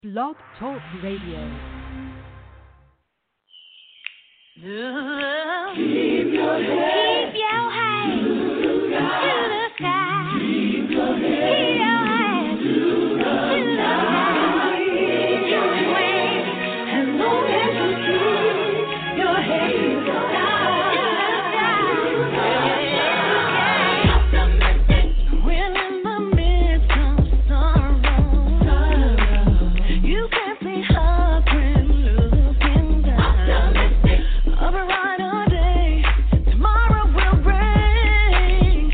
Blog Talk Radio. Keep your head to the sky. Keep your head to the sky. Your way, as long as you keep your head to the sky. When in the midst of sorrow, you can see her grin looking down. Of a brighter day, tomorrow will bring.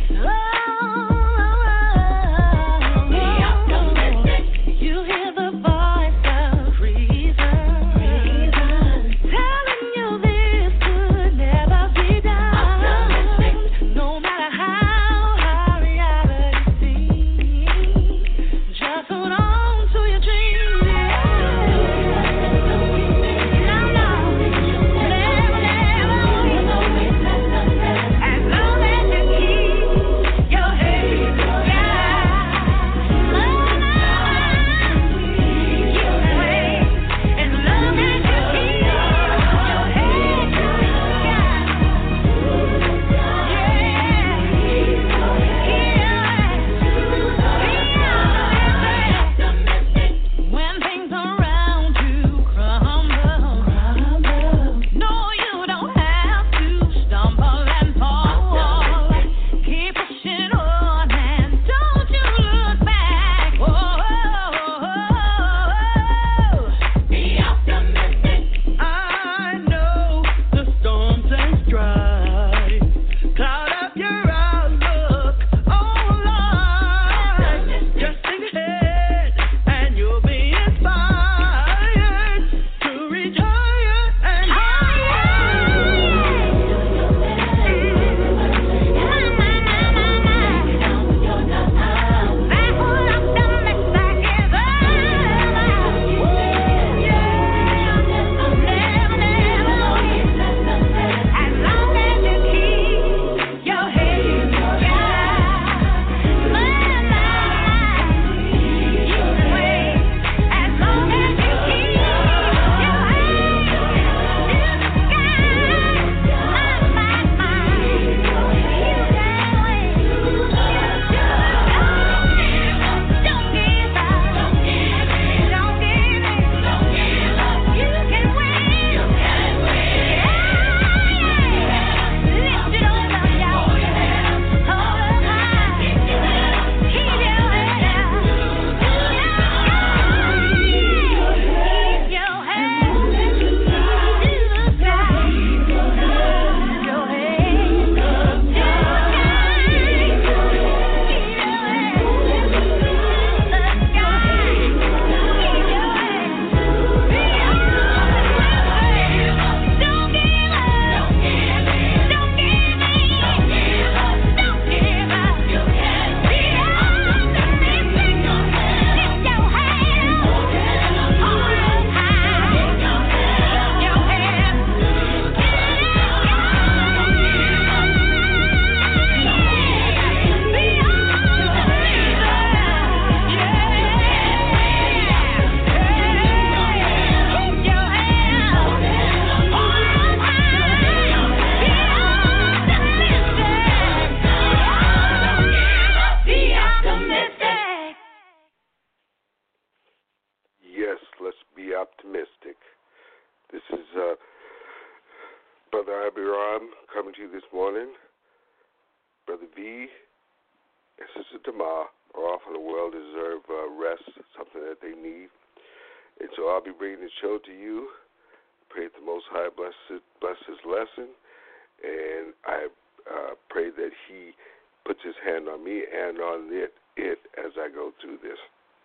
Be optimistic. You hear the voice of reason, telling you this could never be done. No matter how reality seems, just hold on to your dreams. When things around you crumble, no, you don't have to stumble and fall. Keep pushing on and don't you look back. Be optimistic. I know the storms and strife cloud up your outlook on life. Just think ahead and you'll be inspired to reach higher and Yes, let's be optimistic. This is Brother Abiram coming to you this morning. Brother V and Sister Tamar are off in the world, deserve rest, something that they need. And so I'll be bringing the show to you. Pray that the Most High bless his lesson. And I pray that he puts his hand on me and on it as I go through this.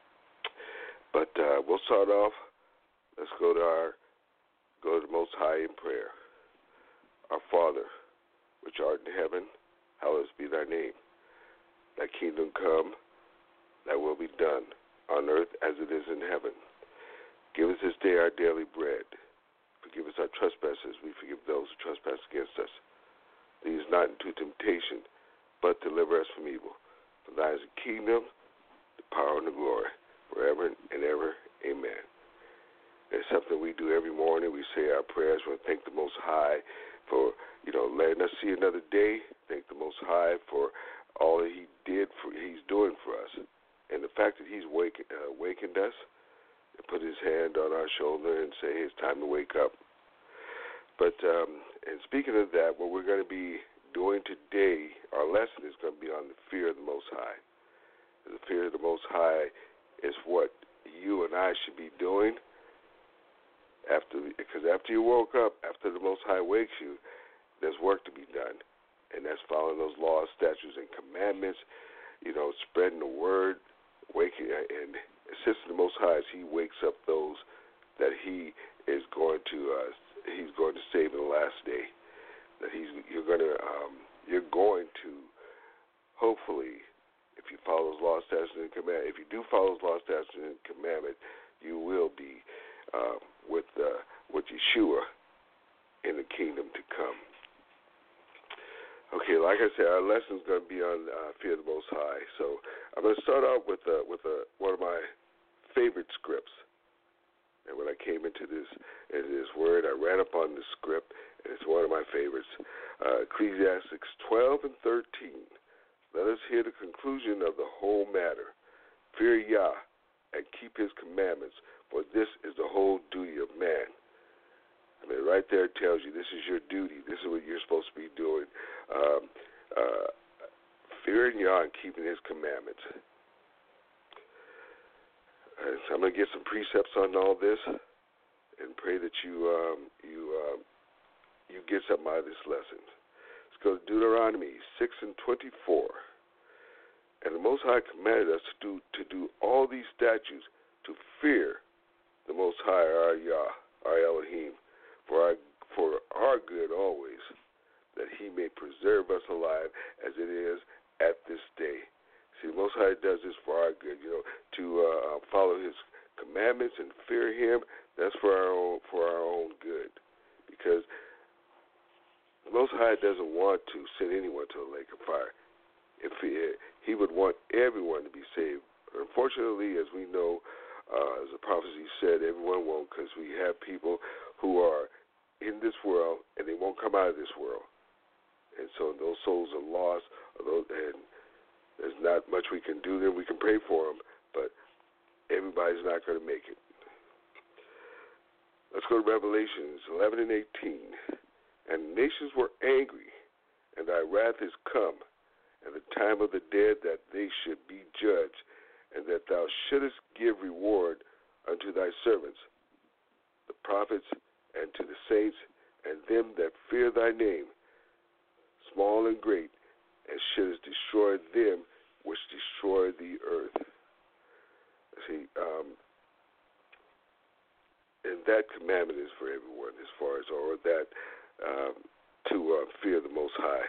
But we'll start off. Let's go to the Most High in prayer. Our Father, which art in heaven, hallowed be thy name. Thy kingdom come, thy will be done, on earth as it is in heaven. Give us this day our daily bread. Forgive us our trespasses. We forgive those who trespass against us. Lead us not into temptation, but deliver us from evil. For thine is the kingdom, the power, and the glory, forever and ever. Amen. something we do every morning. We say our prayers. We thank the Most High for, letting us see another day. Thank the Most High for all that He's doing for us. And the fact that He's wakened us and put His hand on our shoulder and say, hey, it's time to wake up. But, and speaking of that, what we're going to be doing today, our lesson is going to be on the fear of the Most High. The fear of the Most High is what you and I should be doing because after you woke up, after the Most High wakes you, there's work to be done. And that's following those laws, statutes, and commandments, spreading the word, waking and assisting the Most High as He wakes up those that He's going to save in the last day. That you're going to hopefully, if you follow those laws, statutes, and commandments, if you do follow those laws, statutes, and commandments, you will be with Yeshua in the kingdom to come. Okay, like I said, our lesson is going to be on fear of the Most High. So I'm going to start out with one of my favorite scripts. And when I came into this word, I ran up on the script, and it's one of my favorites. Ecclesiastes 12 and 13. Let us hear the conclusion of the whole matter. Fear Yah and keep His commandments, for this is the whole duty of man. I mean, right there it tells you this is your duty. This is what you're supposed to be doing. Fearing Yah and keeping His commandments. So I'm going to get some precepts on all this and pray that you get something out of this lesson. Let's go to Deuteronomy 6 and 24. And the Most High commanded us to do all these statutes, to fear the Most High, our Yah, our Elohim, for our good always, that He may preserve us alive as it is at this day. See, the Most High does this for our good, to follow His commandments and fear Him. That's for our own good, because the Most High doesn't want to send anyone to the lake of fire. If he would want everyone to be saved. Unfortunately, as we know, as the prophecy said, everyone won't, because we have people who are in this world and they won't come out of this world, and so those souls are lost, and there's not much we can do there. We can pray for them, but everybody's not going to make it. Let's go to Revelations 11 and 18. And nations were angry, and thy wrath is come, and the time of the dead that they should be judged, and that thou shouldest give reward unto thy servants, the prophets, and to the saints, and them that fear thy name, small and great, and shouldest destroy them which destroy the earth. See, and that commandment is for everyone, as far as, or that to fear the Most High.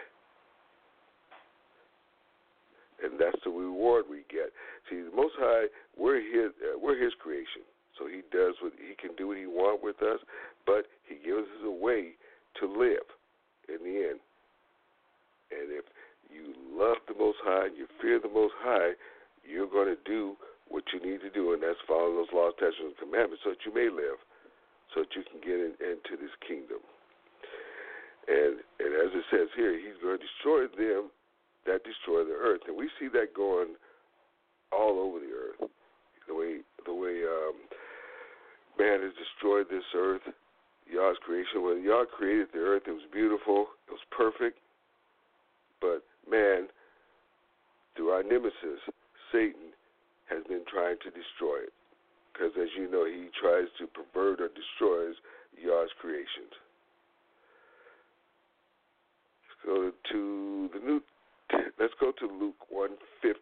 And that's the reward we get. See, the Most High, we're His creation. So He does what He can do what He wants with us, but He gives us a way to live in the end. And if you love the Most High and you fear the Most High, you're going to do what you need to do, and that's follow those laws, statutes, and commandments so that you may live, so that you can get into this kingdom. And as it says here, He's going to destroy them that destroy the earth. And we see that going all over the earth. The way man has destroyed this earth, Yah's creation. When Yah created the earth, it was beautiful, it was perfect. But man, through our nemesis, Satan, has been trying to destroy it. Because as you know, he tries to pervert or destroys Yah's creations. Let's go to Luke 1:50.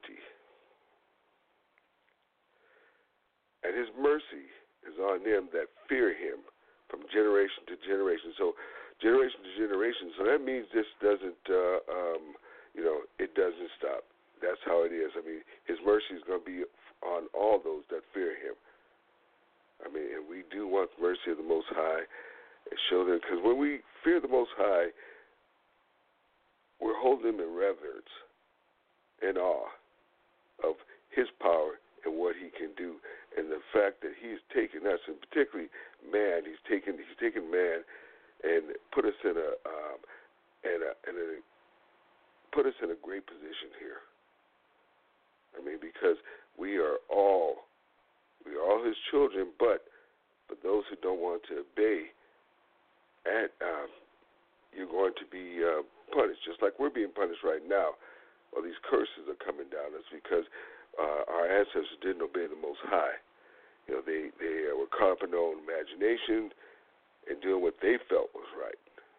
And His mercy is on them that fear Him from generation to generation. So generation to generation. So that means this doesn't, it doesn't stop. That's how it is. I mean, His mercy is going to be on all those that fear Him. I mean, and we do want the mercy of the Most High and show them, because when we fear the Most High, we're holding Him in reverence and awe of His power and what He can do, and the fact that He's taken us, and particularly man. He's taken man and put us in put us in a great position here. I mean, because we are all his children, but those who don't want to obey, you're going to be punished, just like we're being punished right now. Well, these curses are coming down us because our ancestors didn't obey the Most High. You know, they were caught up in their own imagination and doing what they felt was right.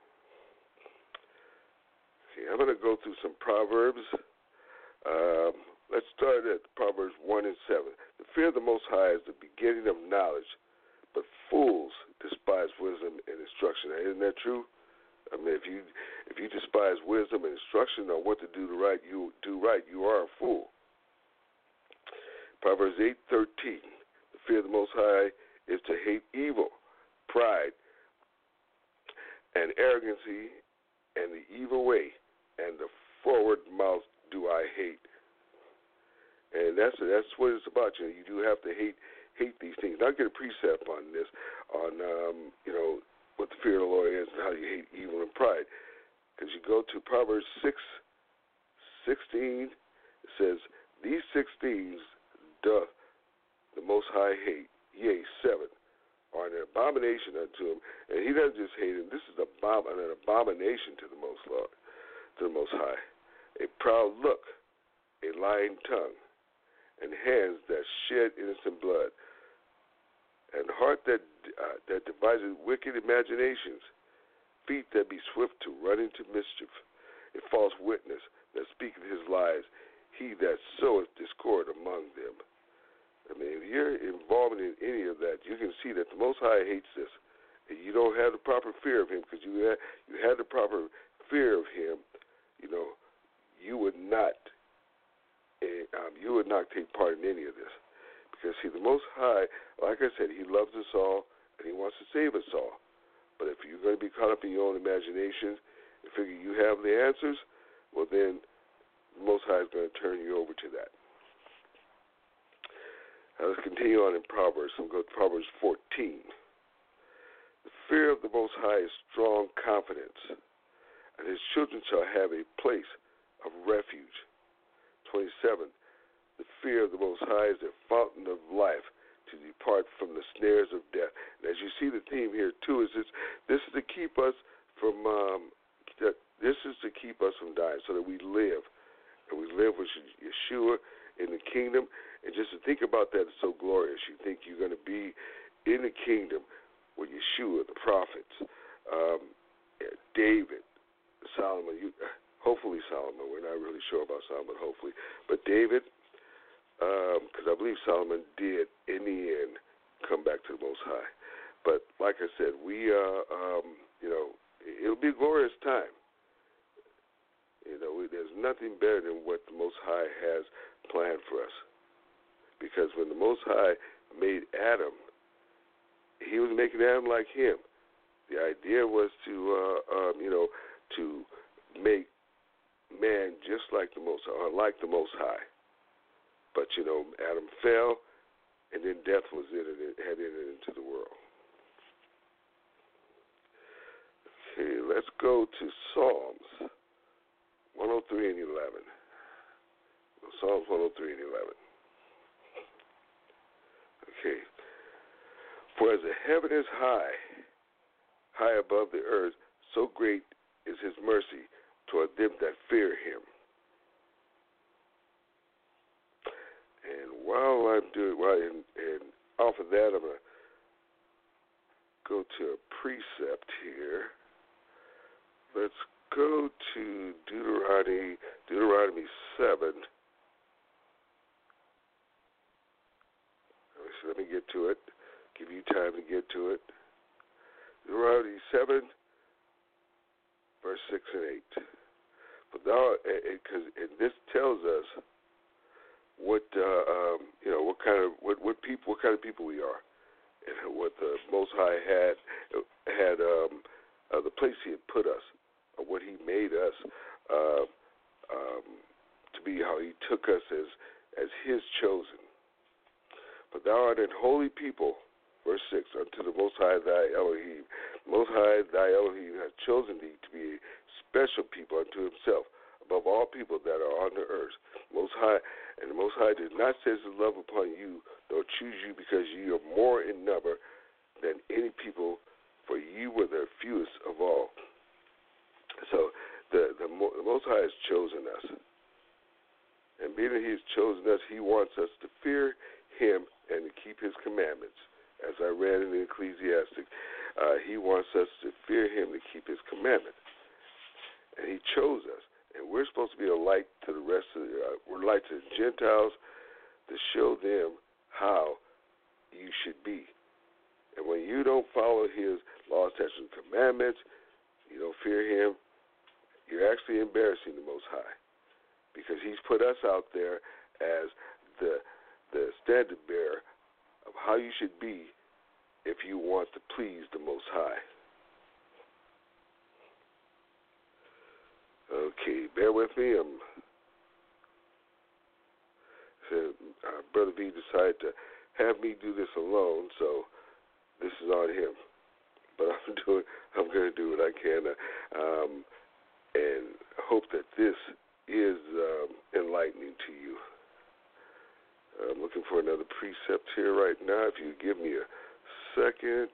Okay, I'm going to go through some Proverbs. Let's start at Proverbs 1 and 7. The fear of the Most High is the beginning of knowledge, but fools despise wisdom and instruction. Now, isn't that true? I mean, if you despise wisdom and instruction on what to do you are a fool. Proverbs 8:13. The fear of the Most High is to hate evil, pride, and arrogancy, and the evil way, and the forward mouth do I hate. And that's what it's about. You know, you do have to hate these things. I'll get a precept on this, on what the fear of the Lord is and how you hate evil and pride. Because you go to Proverbs 6:16, it says, "These 6 things doth the Most High hate, yea, 7 are an abomination unto him." And he doesn't just hate him. This is an abomination to the Most High. A proud look, a lying tongue, and hands that shed innocent blood, and heart that devises wicked imaginations, feet that be swift to run into mischief, a false witness that speaketh his lies, he that soweth discord among them. I mean, if you're involved in any of that, you can see that the Most High hates this. And you don't have the proper fear of him, because you had the proper fear of him, you know, you would not take part in any of this. Because, see, the Most High, like I said, he loves us all, and he wants to save us all. But if you're going to be caught up in your own imagination and figure you have the answers, well, then the Most High is going to turn you over to that. Now, let's continue on in Proverbs. We'll go to Proverbs 14. The fear of the Most High is strong confidence, and his children shall have a place of refuge. 27. The fear of the Most High is a fountain of life, to depart from the snares of death. And as you see, the theme here too is this is to keep us from dying, so that we live, and we live with Yeshua in the kingdom. And just to think about that is so glorious. You think you're going to be in the kingdom with Yeshua, the prophets, David, Solomon. Hopefully Solomon. We're not really sure about Solomon. Hopefully, but David. Because I believe Solomon did, in the end, come back to the Most High. But like I said, it'll be a glorious time. You know, there's nothing better than what the Most High has planned for us. Because when the Most High made Adam, he was making Adam like him. The idea was to make man just like the Most High, or like the Most High. But, you know, Adam fell, and then death was had entered into the world. Okay, let's go to Psalms 103 and 11. Psalms 103 and 11. Okay. For as the heaven is high above the earth, so great is his mercy toward them that fear him. And while I'm doing, and off of that, I'm going to go to a precept here. Let's go to Deuteronomy 7. So let me get to it. Give you time to get to it. Deuteronomy 7, verse 6 and 8. But now, because this tells us what kind of people we are, and what the Most High had the place he had put us, or what he made us to be, how he took us as his chosen. But thou art an holy people Verse 6, unto the Most High thy Elohim. Most High thy Elohim has chosen thee to be a special people unto himself, above all people that are on the earth. Most High, and the Most High did not set his love upon you, nor choose you because ye are more in number than any people, for ye were the fewest of all. So the Most High has chosen us. And being that he has chosen us, he wants us to fear him and to keep his commandments. As I read in the Ecclesiastic, he wants us to fear him to keep his commandment. And he chose us. And we're supposed to be a light to the rest of we're light to the Gentiles to show them how you should be. And when you don't follow his laws, statutes, and commandments, you don't fear him, you're actually embarrassing the Most High. Because he's put us out there as the standard bearer of how you should be if you want to please the Most High. Okay, bear with me. Brother B decided to have me do this alone, so this is on him. But I'm going to do what I can, and hope that this is enlightening to you. I'm looking for another precept here right now. If you give me a second.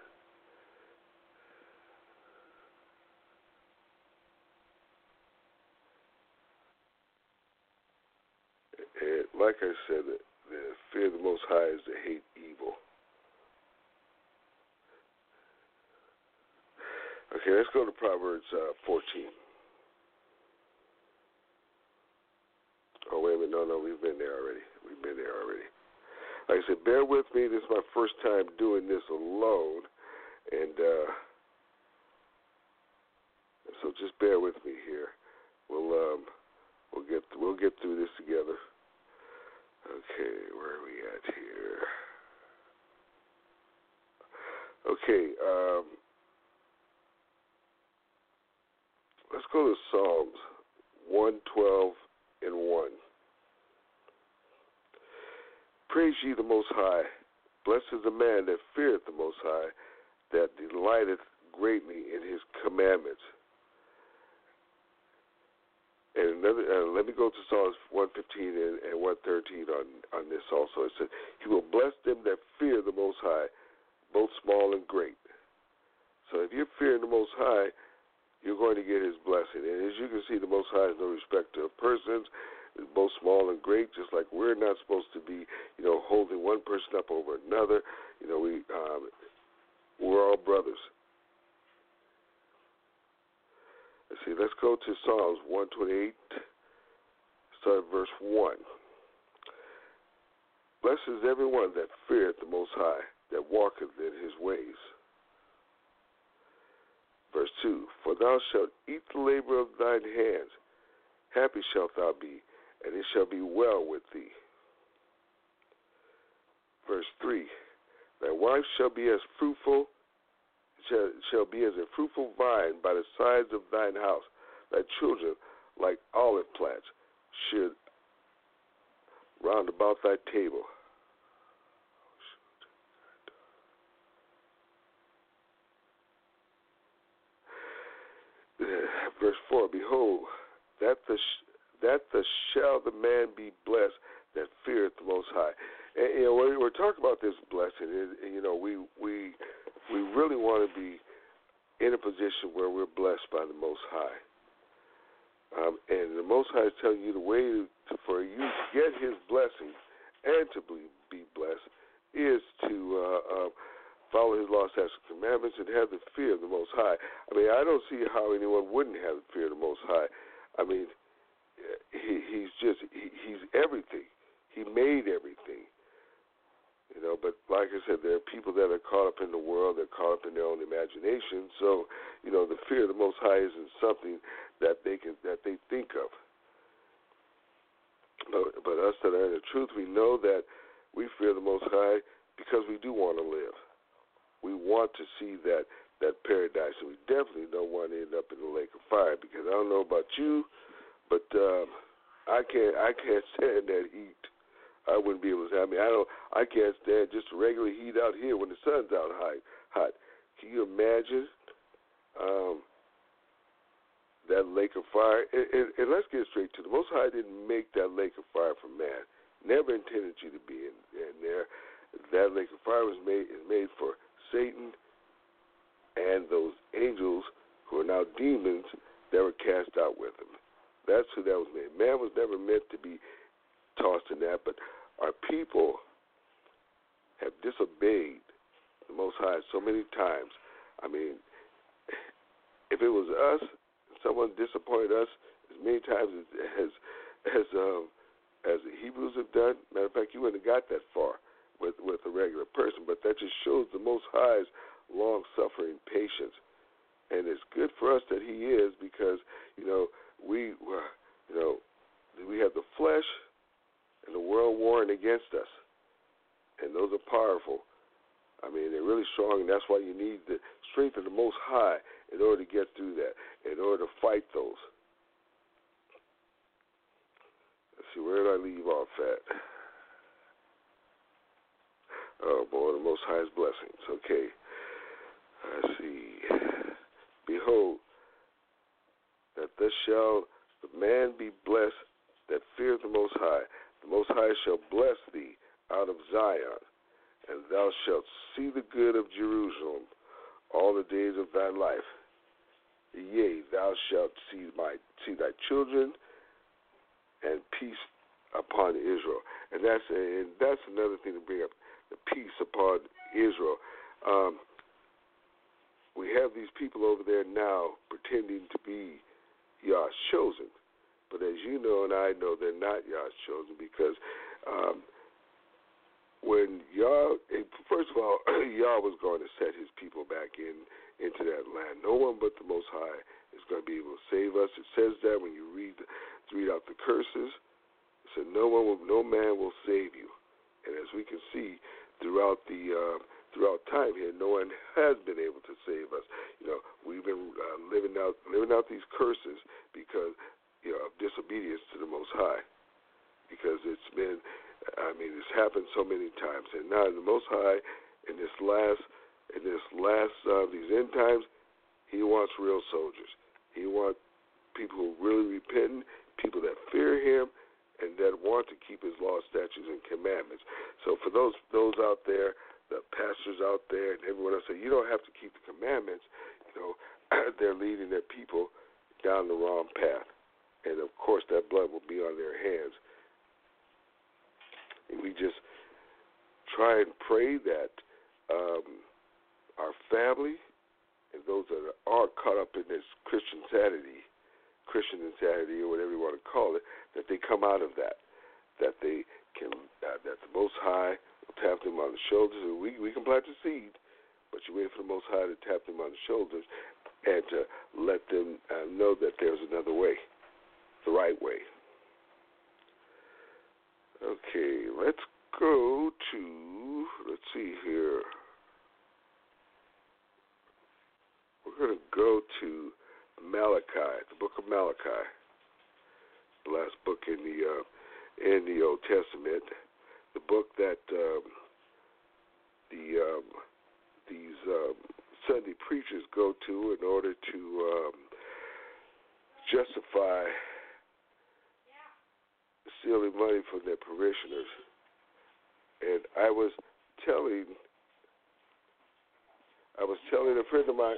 And like I said, the fear of the Most High is to hate evil. Okay, let's go to Proverbs 14. Oh, wait a minute. No, we've been there already. Like I said, bear with me. This is my first time doing this alone. And so just bear with me here. We'll get through this together. Okay, where are we at here? Okay, let's go to Psalms 112 and 1. Praise ye the Most High. Blessed is the man that feareth the Most High, that delighteth greatly in his commandments. And let me go to Psalms 115 and 113 on this also. It says, he will bless them that fear the Most High, both small and great. So if you're fearing the Most High, you're going to get his blessing. And as you can see, the Most High is no respecter of persons, both small and great, just like we're not supposed to be, holding one person up over another. We're all brothers. Let's go to Psalms 128, start at verse 1. Blessed is everyone that feareth the Most High, that walketh in his ways. Verse 2, for thou shalt eat the labor of thine hands. Happy shalt thou be, and it shall be well with thee. Verse 3, thy wife shall be as fruitful, shall be as a fruitful vine by the sides of thine house. Thy children, like olive plants, should round about thy table. Verse 4, behold, that shall the man be blessed that feareth the Most High. And we're talking about this blessing, and we really want to be in a position where we're blessed by the Most High. And the Most High is telling you the way for you to get his blessing and to be blessed is to follow his law, statutes, and commandments, and have the fear of the Most High. I don't see how anyone wouldn't have the fear of the Most High. He's everything. He made everything. But like I said, there are people that are caught up in the world, they're caught up in their own imagination. So, the fear of the Most High isn't something that they think of. But us that are in the truth, we know that we fear the Most High because we do want to live. We want to see that paradise, and we definitely don't want to end up in the lake of fire. Because I don't know about you, but I can't stand that heat. I wouldn't be able to. I can't stand just regular heat out here when the sun's out hot. Can you imagine that lake of fire? And let's get straight to the Most High didn't make that lake of fire for man. Never intended you to be in there. That lake of fire is made for Satan and those angels who are now demons that were cast out with him. That's who that was made. Man was never meant to be tossed in that, but our people have disobeyed the Most High so many times. I mean, if it was us, someone disappointed us as many times as the Hebrews have done. Matter of fact, you wouldn't have got that far with a regular person, but that just shows the Most High's long-suffering patience. And it's good for us that he is, because, we have the flesh and the world warring against us. And those are powerful. I mean, they're really strong, and that's why you need the strength of the Most High in order to get through that, in order to fight those. Let's see, where did I leave off at? Oh, boy, the Most High's blessings. Okay. Let's see. Behold, that thus shall the man be blessed that feareth the Most High. The Most High shall bless thee out of Zion, and thou shalt see the good of Jerusalem all the days of thy life. Yea, thou shalt see thy children, and peace upon Israel. And that's another thing to bring up, the peace upon Israel. We have these people over there now pretending to be Yah's chosen. But as you know and I know, they're not Yah's chosen, because when first of all, Yah was going to set his people back into that land. No one but the Most High is going to be able to save us. It says that when you read out the curses. It said no man will save you. And as we can see throughout time here, no one has been able to save us. We've been living out these curses because of disobedience to the Most High. Because it's happened so many times, and now the Most High in these end times, he wants real soldiers. He wants people who really repent, people that fear him, and that want to keep his laws, statutes, and commandments. So for those out there, the pastors out there, and everyone else say you don't have to keep the commandments, they're leading their people down the wrong path, and of course that blood will be on their hands. And we just try and pray that our family and those that are caught up in this Christian insanity, or whatever you want to call it, that they come out of that they can, that the Most High will tap them on the shoulders. And we can plant the seed, but you wait for the Most High to tap them on the shoulders and to let them know that there's another way, the right way. Okay, let's go to, let's see here. We're going to go to Malachi, the book of Malachi, the last book in the Old Testament, the book that these Sunday preachers go to in order to justify stealing money from their parishioners. And I was telling a friend of mine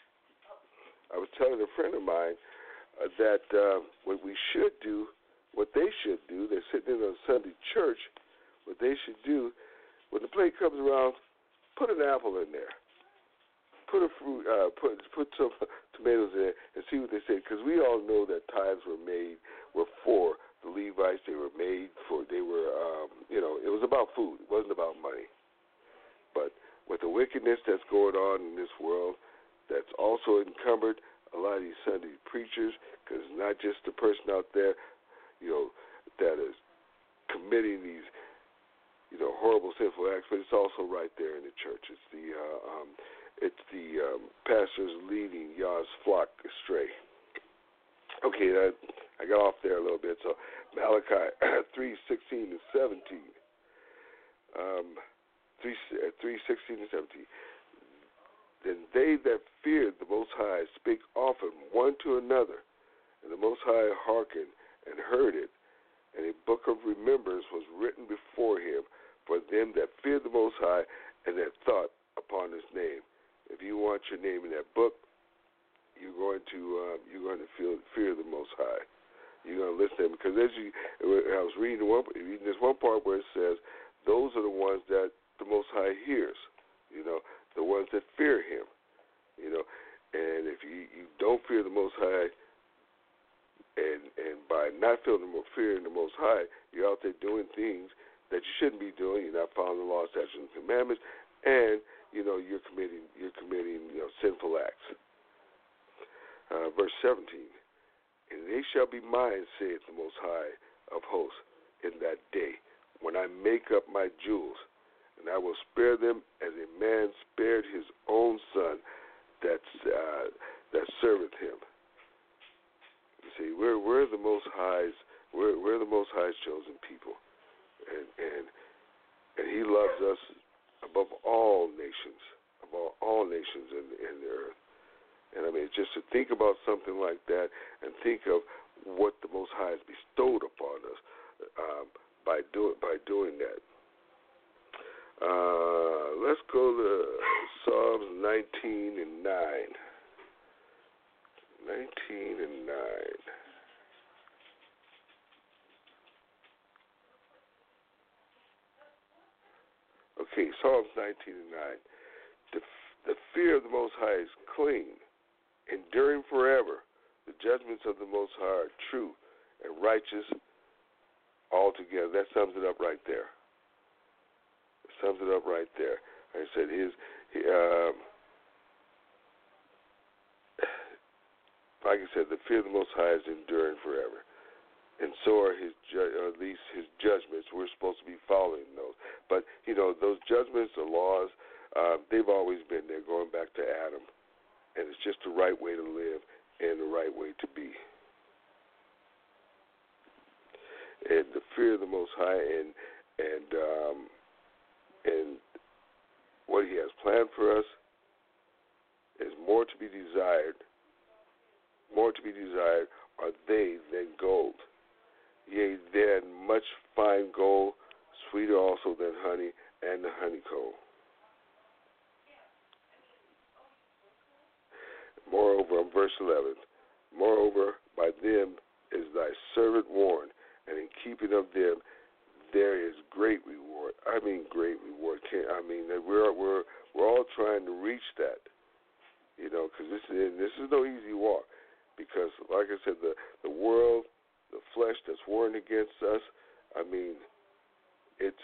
that what we should do, what they should do, they're sitting in a Sunday church, what they should do, when the plate comes around, put an apple in there. Put a fruit, put some tomatoes in there and see what they say. Because we all know that tithes were for the Levites. They were, it was about food. It wasn't about money. But with the wickedness that's going on in this world, that's also encumbered a lot of these Sunday preachers, because it's not just the person out there, that is committing these, horrible, sinful acts, but it's also right there in the church. It's the pastors leading Yah's flock astray. Okay, I got off there a little bit. So Malachi 3:16 and 17. 3:16 and 17. Then they that feared the Most High spake often one to another, and the Most High hearkened and heard it, and a book of remembrance was written before him for them that feared the Most High and that thought upon his name. If you want your name in that book, you're going to fear the Most High. You're going to listen to him, because I was reading this one part where it says, those are the ones that the Most High hears, the ones that fear him, and if you don't fear the Most High, and by not fearing the Most High, you're out there doing things that you shouldn't be doing. You're not following the law, statutes, and commandments, and you're committing sinful acts. Verse 17. And they shall be mine, saith the Most High of hosts, in that day, when I make up my jewels, and I will spare them as a man spared his own son that serveth him. You see, we're the Most High's, we're the Most High's chosen people, and He loves us above all nations, in the earth. And I mean, just to think about something like that, and think of what the Most High has bestowed upon us by doing that. Let's go to Psalms 19 and 9. 19 and 9. Okay, Psalms 19 and 9. The fear of the Most High is clean, enduring forever. The judgments of the Most High are true and righteous altogether. That sums it up right there. Like I said, like I said, the fear of the Most High is enduring forever. And so are at least his judgments. We're supposed to be following those. But, those judgments, the laws, they've always been there, going back to Adam. And it's just the right way to live and the right way to be. And the fear of the Most High and what he has planned for us is more to be desired. More to be desired are they than gold. Yea, than much fine gold, sweeter also than honey and the honeycomb. Moreover, verse 11, moreover, by them is thy servant warned, and in keeping of them there is great reward. I mean, great reward. We're all trying to reach that, because this is no easy walk. Because, like I said, the world, the flesh that's warring against us, I mean, it's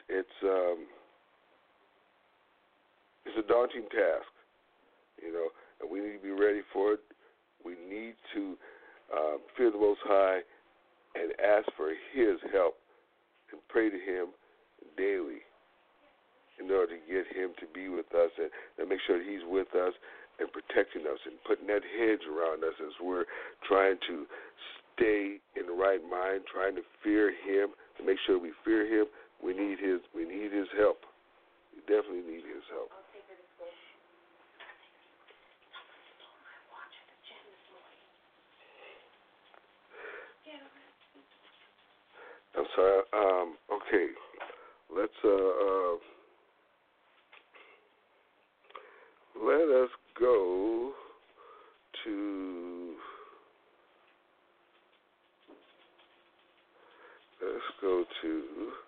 a daunting task, and we need to be ready for it. We need to fear the Most High and ask for His help and pray to Him daily in order to get Him to be with us and make sure that He's with us and protecting us and putting that hedge around us as we're trying to stay in the right mind, trying to fear Him, to make sure we fear Him. We need His help. We definitely need His help. I'm sorry. Okay. Let's let us go to. Let's go to.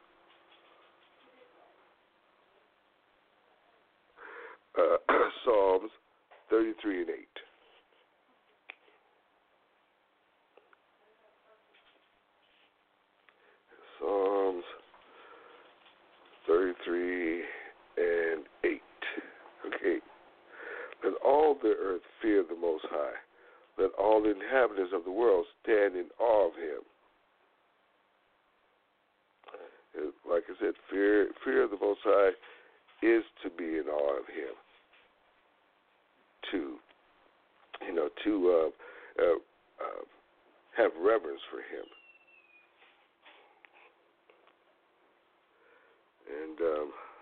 Psalms 33 and 8. Psalms 33 and 8. Okay. Let all the earth fear the Most High. Let all the inhabitants of the world stand in awe of Him. Like I said, fear of the Most High is to be in awe of Him. To have reverence for Him. And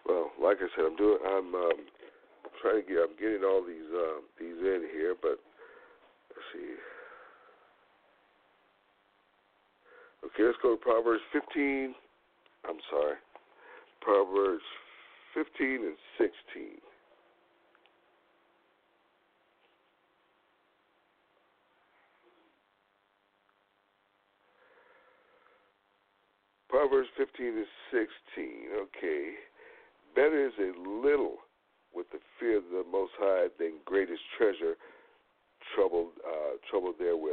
Well, like I said, I'm trying to get. I'm getting all these in here, but let's see. Okay, let's go to Proverbs 15. I'm sorry, Proverbs 15 and 16. Proverbs 15 and 16. Okay. Better is a little with the fear of the Most High than greatest treasure troubled therewith.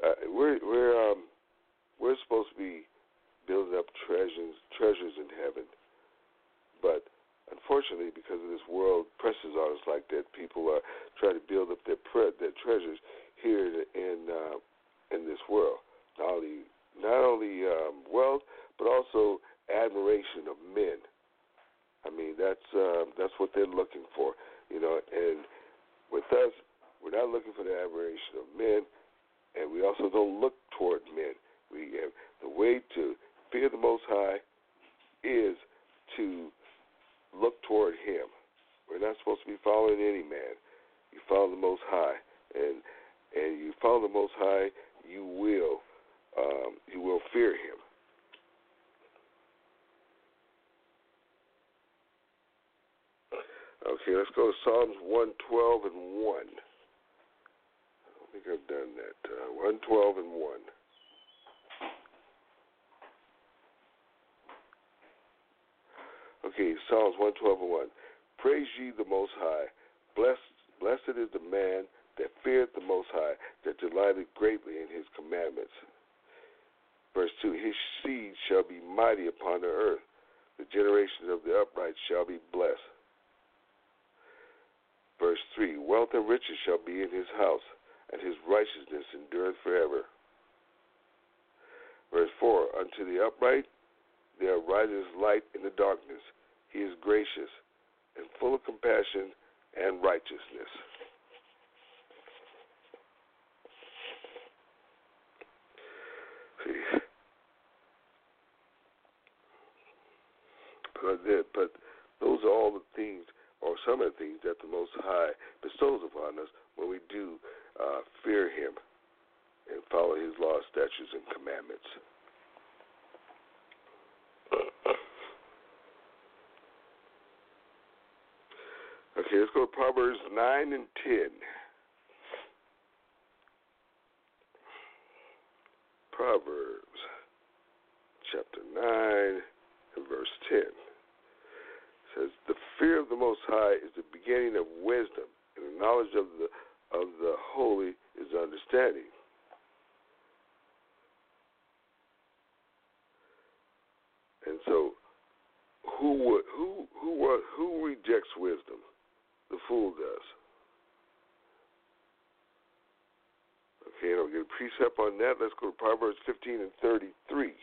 We're supposed to be building up treasures in heaven, but unfortunately, because of this world presses on us like that, people are trying to build up their treasures here in this world. Not only wealth, but also admiration of men. I mean, that's what they're looking for, And with us, we're not looking for the admiration of men, and we also don't look toward men. The way to fear the Most High is to look toward Him. We're not supposed to be following any man. You follow the Most High, and you follow the Most High, you will fear Him. Okay, let's go to Psalms 112 and 1. I don't think I've done that. 112 and 1. Okay, Psalms 112 and 1. Praise ye the Most High. Blessed is the man that feareth the Most High, that delighteth greatly in His commandments. Verse 2, His seed shall be mighty upon the earth. The generations of the upright shall be blessed. Verse 3, wealth and riches shall be in his house, and his righteousness endureth forever. Verse 4, unto the upright there arises light in the darkness. He is gracious and full of compassion and righteousness. See, but those are all the things, or some of the things that the Most High bestows upon us when we do fear Him and follow His laws, statutes, and commandments. Okay, let's go to Proverbs 9 and 10. Proverbs chapter 9 and verse 10. Says, the fear of the Most High is the beginning of wisdom, and the knowledge of the holy is understanding. And so, who rejects wisdom? The fool does. Okay, and I'll get a precept on that. Let's go to Proverbs 15 and 33.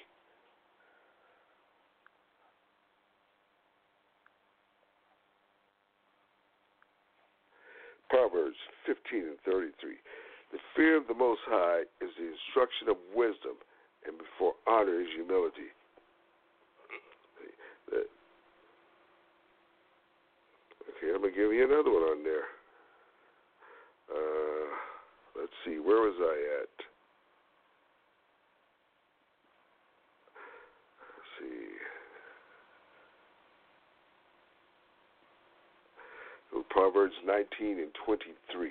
Proverbs 15 and 33. The fear of the Most High is the instruction of wisdom, and before honor is humility. Okay, I'm going to give you another one on there. Let's see, where was I at? Let's see. Proverbs 19 and 23.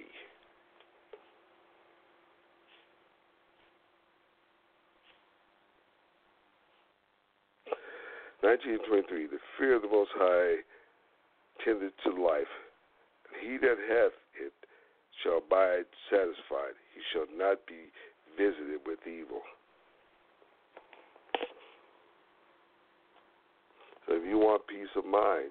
The fear of the Most High tendeth to life, and he that hath it shall abide satisfied. He shall not be visited with evil. So if you want peace of mind,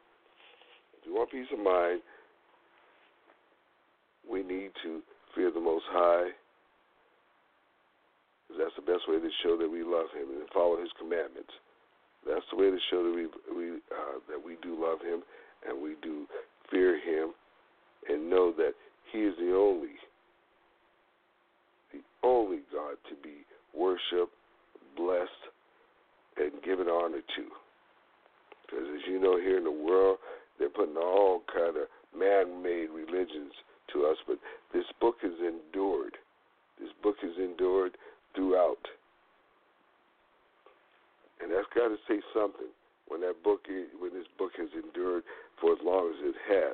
we need to fear the Most High, because that's the best way to show that we love Him and follow His commandments. That's the way to show that we do love Him and we do fear Him, and know that He is the only God to be worshipped, blessed, and given honor to. Because as you know, here in the world, they're putting all kind of man-made religions to us, but this book is endured. This book is endured throughout. And that's got to say something when this book has endured for as long as it has.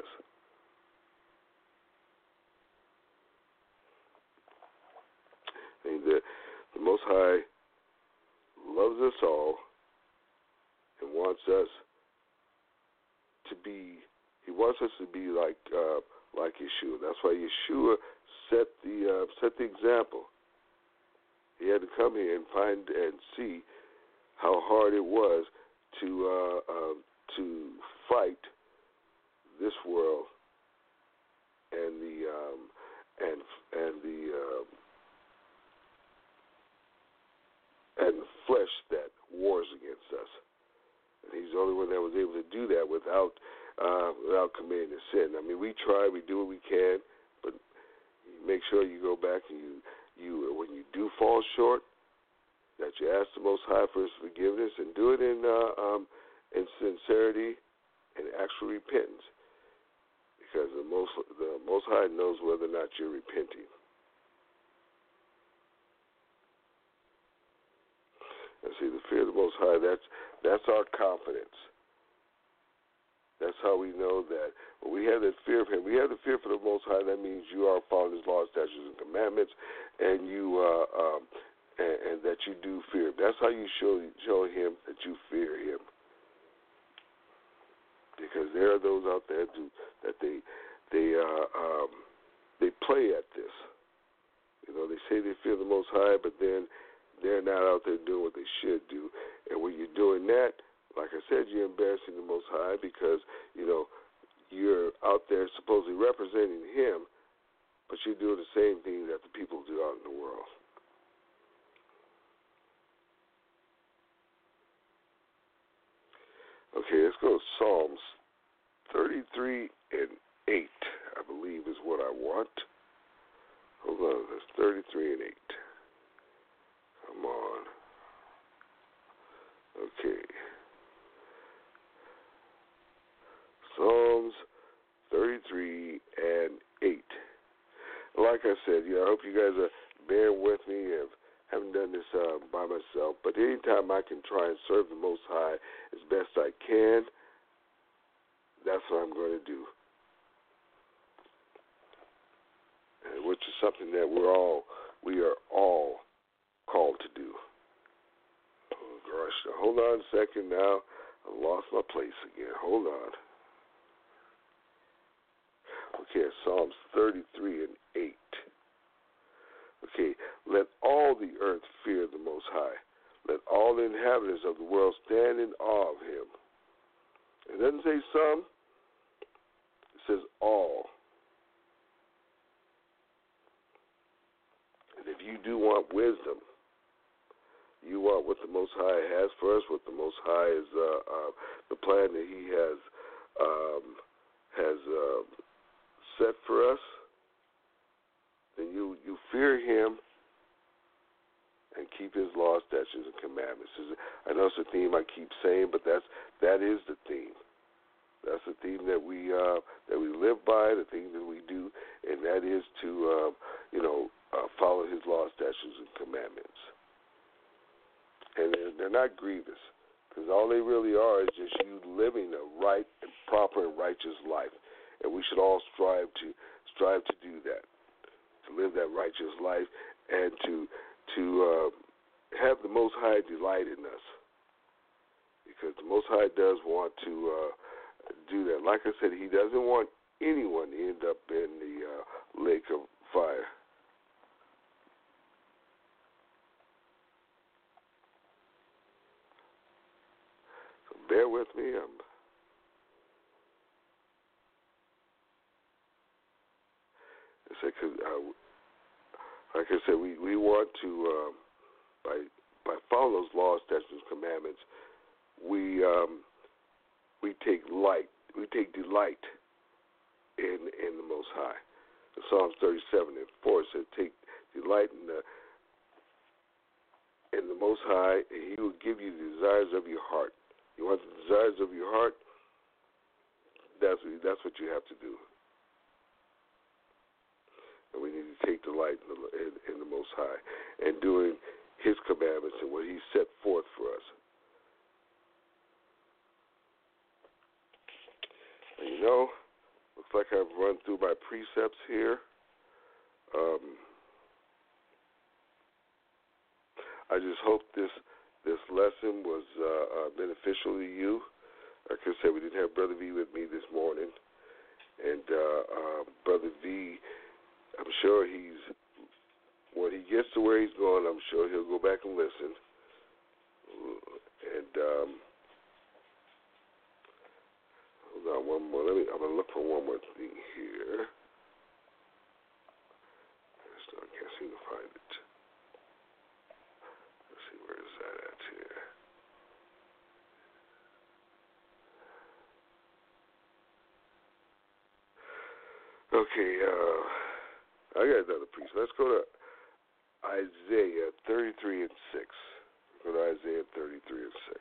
And the Most High loves us all and wants us to be. He wants us to be like Yeshua. That's why Yeshua set the example. He had to come here and find and see how hard it was to fight this world and the flesh that wars against us. And he's the only one that was able to do that without committing a sin. I mean, we try, we do what we can, but make sure you go back and you when you do fall short, that you ask the Most High for His forgiveness and do it in sincerity and actual repentance, because the Most High knows whether or not you're repenting. And see, the fear of the Most High, that's our confidence. That's how we know that when we have that fear of Him, we have the fear for the Most High. That means you are following His laws, statutes, and commandments, and you and that you do fear Him. That's how you show Him that you fear Him. Because there are those out there that they play at this. You know, they say they fear the Most High, but then they're not out there doing what they should do. And when you're doing that, like I said, you're embarrassing the Most High, because, you know, you're out there supposedly representing Him, but you're doing the same thing that the people do out in the world. Okay, let's go to Psalms 33 and 8, I believe is what I want. Hold on, that's 33 and 8. Come on. Okay. Psalms 33 and 8. Like I said, I hope you guys are bearing with me. I haven't done this by myself, but anytime I can try and serve the Most High as best I can, that's what I'm going to do. And which is something that we are all called to do. Oh gosh, now, hold on a second now. I lost my place again. Hold on. Okay, Psalms 33 and 8. Okay, let all the earth fear the Most High. Let all the inhabitants of the world stand in awe of Him. It doesn't say some. It says all. And if you do want wisdom, you want what the Most High has for us, what the Most High is, the plan that He has set for us, then you fear Him and keep His laws, statutes, and commandments. I know it's a theme I keep saying, but that is the theme. That's the theme that we live by, the thing that we do, and that is to follow His laws, statutes, and commandments. And they're not grievous, because all they really are is just you living a right and proper and righteous life. And we should all strive to do that, to live that righteous life, and to have the Most High delight in us, because the Most High does want to do that. Like I said, He doesn't want anyone to end up in the lake of fire. So bear with me. Like I said, we want to, by following those laws, statutes, and commandments, we take delight in the Most High. In Psalms 37 and 4 it says, "Take delight in the Most High, and He will give you the desires of your heart." You want the desires of your heart. That's what you have to do. And we need to take delight in the Most High and doing His commandments and what He set forth for us. And looks like I've run through my precepts here. I just hope this lesson was beneficial to you. Like I said, we didn't have Brother V with me this morning. And Brother V, I'm sure when he gets to where he's going, I'm sure he'll go back and listen. And hold on one more. I'm going to look for one more thing here. I can't seem to find it. Let's see, where is that at here? Okay, I got another piece. Let's go to Isaiah 33 and 6. Go to Isaiah 33 and 6.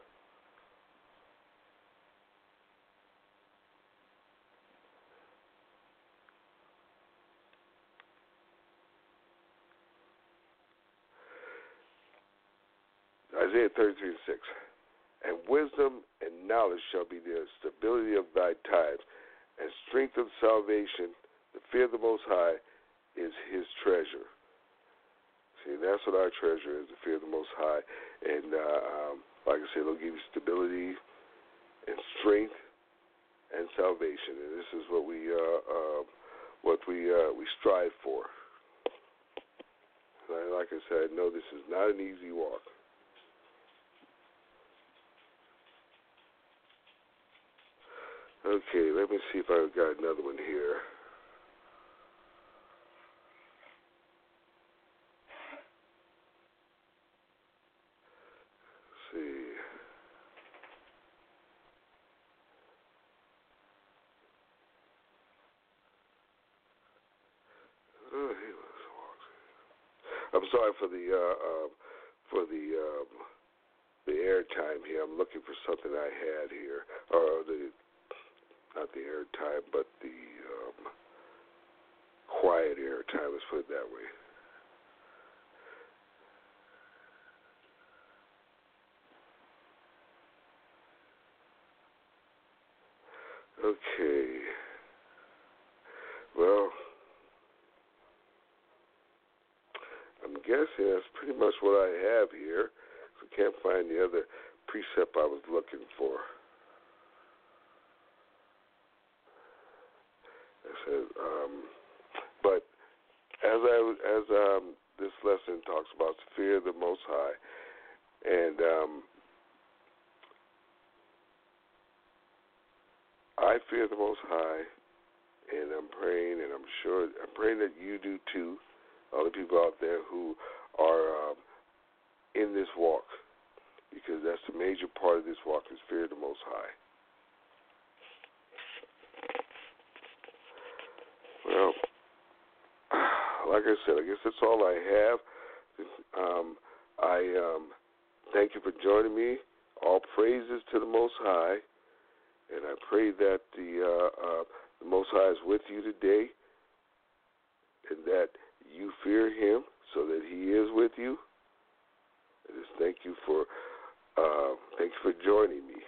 Isaiah 33 and 6. And wisdom and knowledge shall be the stability of thy times, and strength of salvation. The fear of the Most High is His treasure. See, that's what our treasure is, the fear of the Most High. And like I said, it'll give you stability and strength and salvation. And this is what we strive for. Like I said, no, this is not an easy walk. Okay, let me see if I've got another one here. Let's see. Oh, I'm sorry for the airtime here. I'm looking for something I had here, or not the airtime, but the quiet airtime. Let's put it that way. Okay. Well, I'm guessing that's pretty much what I have here. So I can't find the other precept I was looking for. I said, but as this lesson talks about the fear of the Most High, and I fear the Most High, and I'm praying that you do too, all the people out there who are in this walk, because that's the major part of this walk is fear of the Most High. Well, like I said, I guess that's all I have. I thank you for joining me. All praises to the Most High, and I pray that the Most High is with you today, and that you fear Him, so that He is with you. I just thank you for joining me.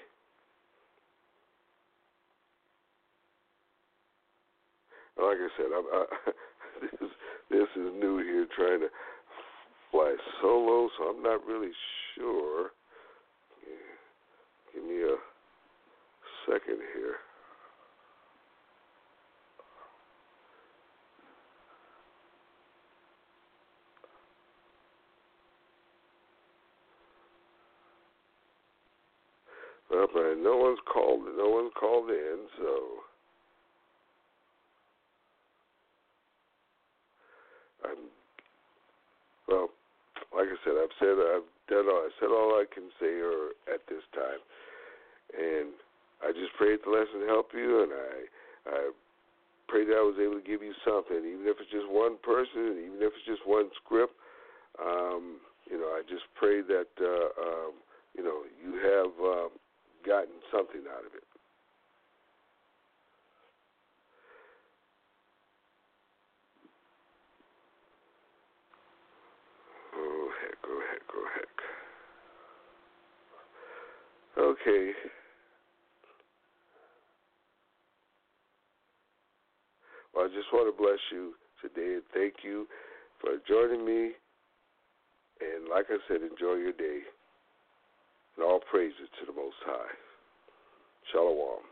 Like I said, this is new here, trying to fly solo, so I'm not really sure. Yeah. Give me a second here. Well, but no one's called in, so like I said, I said all I can say at this time, and I just pray that the lesson help you, and I pray that I was able to give you something, even if it's just one person, even if it's just one script. I just pray that you have gotten something out of it. Oh, heck, oh, heck, oh, heck. Okay. Well, I just want to bless you today and thank you for joining me. And like I said, enjoy your day. And all praises to the Most High. Shalom.